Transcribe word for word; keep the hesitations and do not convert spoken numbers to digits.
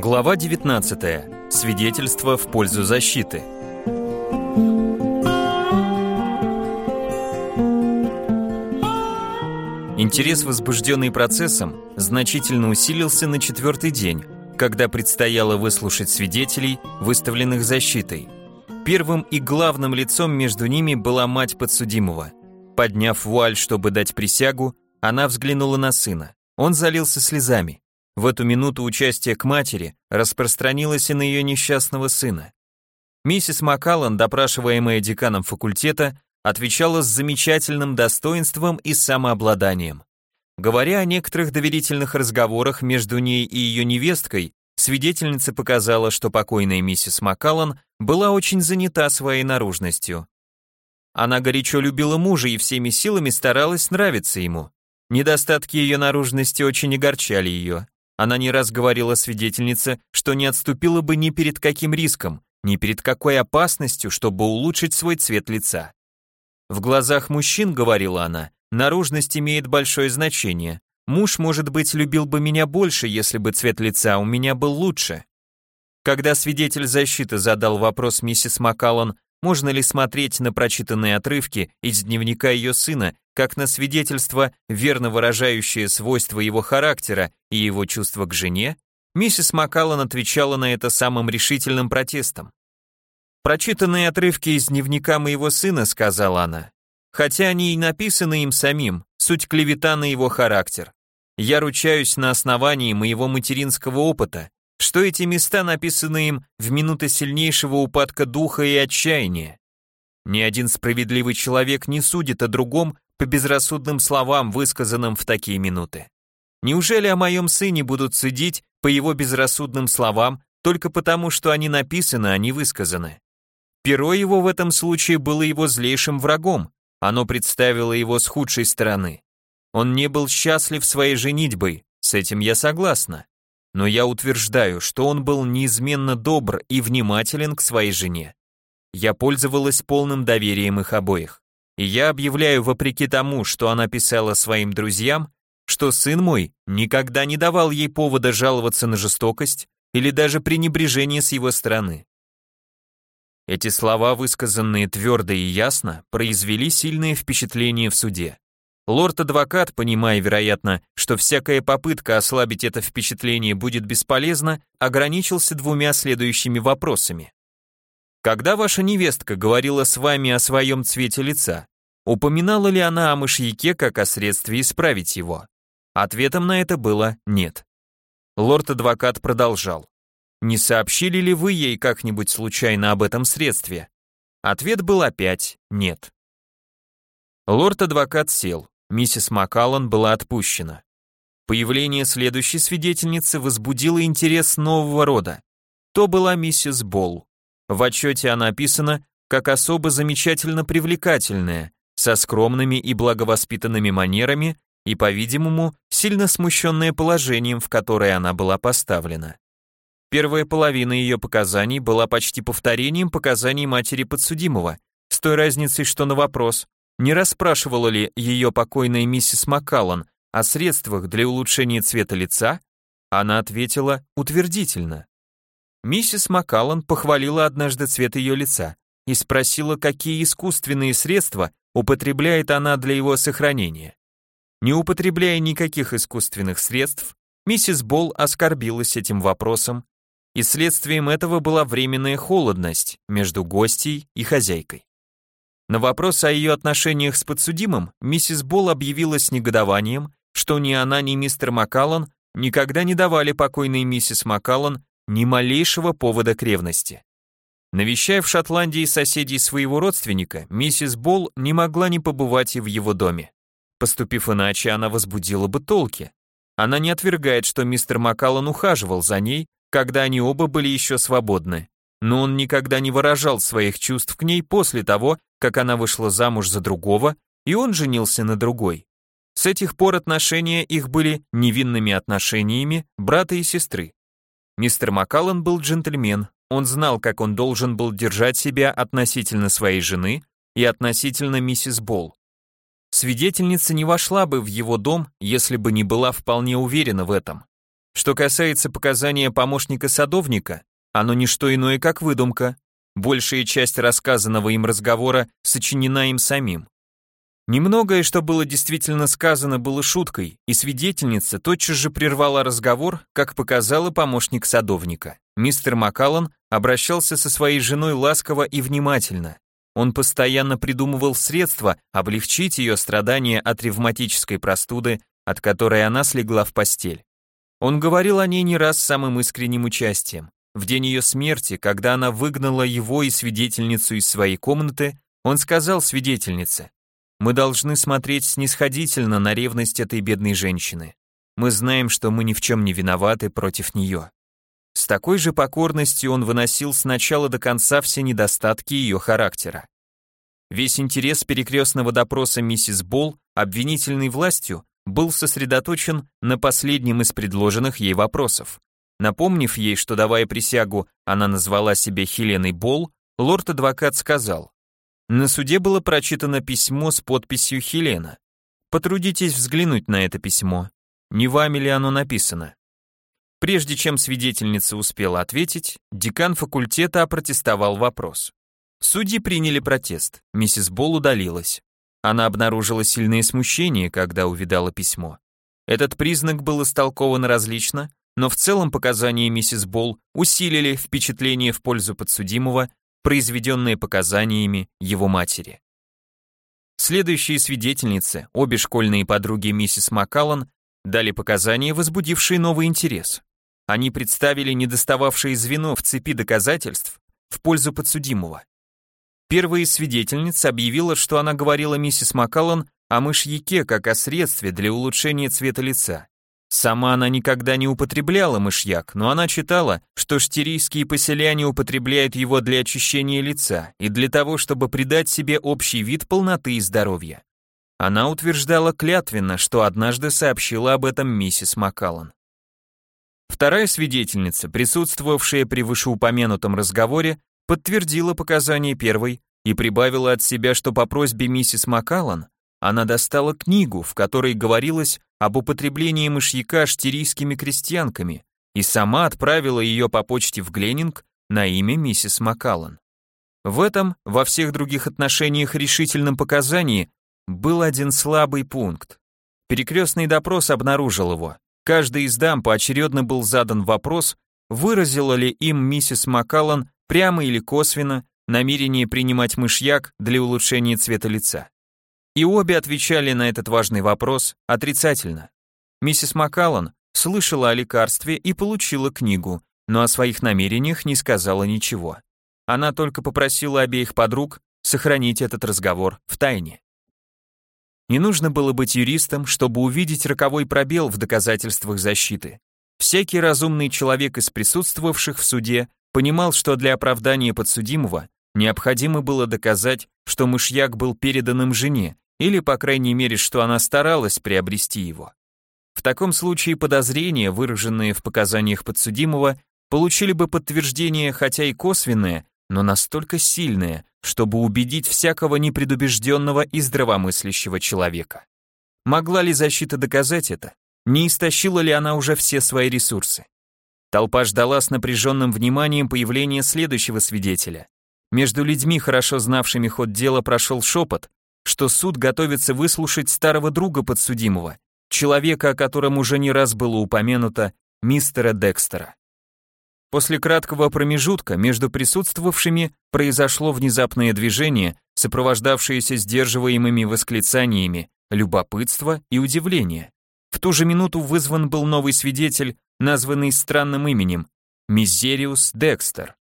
Глава девятнадцатая. Свидетельство в пользу защиты. Интерес, возбужденный процессом, значительно усилился на четвертый день, когда предстояло выслушать свидетелей, выставленных защитой. Первым и главным лицом между ними была мать подсудимого. Подняв вуаль, чтобы дать присягу, она взглянула на сына. Он залился слезами. В эту минуту участие к матери распространилось и на ее несчастного сына. Миссис Маккаллан, допрашиваемая деканом факультета, отвечала с замечательным достоинством и самообладанием. Говоря о некоторых доверительных разговорах между ней и ее невесткой, свидетельница показала, что покойная миссис Маккаллан была очень занята своей наружностью. Она горячо любила мужа и всеми силами старалась нравиться ему. Недостатки ее наружности очень огорчали ее. Она не раз говорила свидетельнице, что не отступила бы ни перед каким риском, ни перед какой опасностью, чтобы улучшить свой цвет лица. В глазах мужчин, говорила она, наружность имеет большое значение. Муж, может быть, любил бы меня больше, если бы цвет лица у меня был лучше. Когда свидетель защиты задал вопрос миссис Маккаллан, можно ли смотреть на прочитанные отрывки из дневника ее сына, как на свидетельство, верно выражающее свойства его характера и его чувства к жене, миссис Маккаллан отвечала на это самым решительным протестом. «Прочитанные отрывки из дневника моего сына», — сказала она, «хотя они и написаны им самим, суть клевета на его характер. Я ручаюсь на основании моего материнского опыта, что эти места написаны им в минуты сильнейшего упадка духа и отчаяния. Ни один справедливый человек не судит о другом по безрассудным словам, высказанным в такие минуты. Неужели о моем сыне будут судить по его безрассудным словам только потому, что они написаны, а не высказаны? Перо его в этом случае было его злейшим врагом, оно представило его с худшей стороны. Он не был счастлив своей женитьбой, с этим я согласна. Но я утверждаю, что он был неизменно добр и внимателен к своей жене. Я пользовалась полным доверием их обоих. И я объявляю, вопреки тому, что она писала своим друзьям, что сын мой никогда не давал ей повода жаловаться на жестокость или даже пренебрежение с его стороны. Эти слова, высказанные твердо и ясно, произвели сильное впечатление в суде. Лорд-адвокат, понимая, вероятно, что всякая попытка ослабить это впечатление будет бесполезна, ограничился двумя следующими вопросами. Когда ваша невестка говорила с вами о своем цвете лица, упоминала ли она о мышьяке как о средстве исправить его? Ответом на это было «нет». Лорд-адвокат продолжал. Не сообщили ли вы ей как-нибудь случайно об этом средстве? Ответ был опять «нет». Лорд-адвокат сел. Миссис Маккаллан была отпущена. Появление следующей свидетельницы возбудило интерес нового рода. То была миссис Болл. В отчете она описана как особо замечательно привлекательная, со скромными и благовоспитанными манерами и, по-видимому, сильно смущенная положением, в которое она была поставлена. Первая половина ее показаний была почти повторением показаний матери подсудимого, с той разницей, что на вопрос, не расспрашивала ли ее покойная миссис Маккаллан о средствах для улучшения цвета лица, она ответила утвердительно. Миссис Маккаллан похвалила однажды цвет ее лица и спросила, какие искусственные средства употребляет она для его сохранения. Не употребляя никаких искусственных средств, миссис Болл оскорбилась этим вопросом, и следствием этого была временная холодность между гостьей и хозяйкой. На вопрос о ее отношениях с подсудимым миссис Болл объявила с негодованием, что ни она, ни мистер Маккаллан никогда не давали покойной миссис Маккаллан ни малейшего повода к ревности. Навещая в Шотландии соседей своего родственника, миссис Болл не могла не побывать и в его доме. Поступив иначе, она возбудила бы толки. Она не отвергает, что мистер Маккаллан ухаживал за ней, когда они оба были еще свободны, но он никогда не выражал своих чувств к ней после того, как она вышла замуж за другого, и он женился на другой. С этих пор отношения их были невинными отношениями брата и сестры. Мистер Маккаллан был джентльмен, он знал, как он должен был держать себя относительно своей жены и относительно миссис Болл. Свидетельница не вошла бы в его дом, если бы не была вполне уверена в этом. Что касается показания помощника садовника, оно не что иное, как выдумка. Большая часть рассказанного им разговора сочинена им самим. Немногое, что было действительно сказано, было шуткой, и свидетельница тотчас же прервала разговор, как показала помощник садовника. Мистер Маккаллан обращался со своей женой ласково и внимательно. Он постоянно придумывал средства облегчить ее страдания от ревматической простуды, от которой она слегла в постель. Он говорил о ней не раз с самым искренним участием. В день ее смерти, когда она выгнала его и свидетельницу из своей комнаты, он сказал свидетельнице: «Мы должны смотреть снисходительно на ревность этой бедной женщины. Мы знаем, что мы ни в чем не виноваты против нее». С такой же покорностью он выносил с начала до конца все недостатки ее характера. Весь интерес перекрестного допроса миссис Болл обвинительной властью был сосредоточен на последнем из предложенных ей вопросов. Напомнив ей, что, давая присягу, она назвала себя Хеленой Болл, лорд-адвокат сказал: «На суде было прочитано письмо с подписью Хелена. Потрудитесь взглянуть на это письмо. Не вами ли оно написано?» Прежде чем свидетельница успела ответить, декан факультета опротестовал вопрос. Судьи приняли протест, миссис Болл удалилась. Она обнаружила сильное смущение, когда увидала письмо. Этот признак был истолкован различно, но в целом показания миссис Болл усилили впечатление в пользу подсудимого, произведенные показаниями его матери. Следующие свидетельницы, обе школьные подруги миссис Маккаллан, дали показания, возбудившие новый интерес. Они представили недостававшее звено в цепи доказательств в пользу подсудимого. Первая из свидетельниц объявила, что она говорила миссис Маккаллан о мышьяке как о средстве для улучшения цвета лица. Сама она никогда не употребляла мышьяк, но она читала, что штирийские поселяне употребляют его для очищения лица и для того, чтобы придать себе общий вид полноты и здоровья. Она утверждала клятвенно, что однажды сообщила об этом миссис Маккаллан. Вторая свидетельница, присутствовавшая при вышеупомянутом разговоре, подтвердила показания первой и прибавила от себя, что по просьбе миссис Маккаллан она достала книгу, в которой говорилось об употреблении мышьяка штирийскими крестьянками, и сама отправила ее по почте в Гленинг на имя миссис Маккаллан. В этом, во всех других отношениях решительном показании, был один слабый пункт. Перекрестный допрос обнаружил его. Каждой из дам поочередно был задан вопрос, выразила ли им миссис Маккаллан прямо или косвенно намерение принимать мышьяк для улучшения цвета лица. И обе отвечали на этот важный вопрос отрицательно. Миссис Маккаллан слышала о лекарстве и получила книгу, но о своих намерениях не сказала ничего. Она только попросила обеих подруг сохранить этот разговор в тайне. Не нужно было быть юристом, чтобы увидеть роковой пробел в доказательствах защиты. Всякий разумный человек из присутствовавших в суде понимал, что для оправдания подсудимого необходимо было доказать, что мышьяк был передан им жене, или, по крайней мере, что она старалась приобрести его. В таком случае подозрения, выраженные в показаниях подсудимого, получили бы подтверждение, хотя и косвенное, но настолько сильное, чтобы убедить всякого непредубежденного и здравомыслящего человека. Могла ли защита доказать это? Не истощила ли она уже все свои ресурсы? Толпа ждала с напряженным вниманием появления следующего свидетеля. Между людьми, хорошо знавшими ход дела, прошел шепот, что суд готовится выслушать старого друга подсудимого, человека, о котором уже не раз было упомянуто, мистера Декстера. После краткого промежутка между присутствовавшими произошло внезапное движение, сопровождавшееся сдерживаемыми восклицаниями любопытства и удивления. В ту же минуту вызван был новый свидетель, названный странным именем – Мизериус Декстер.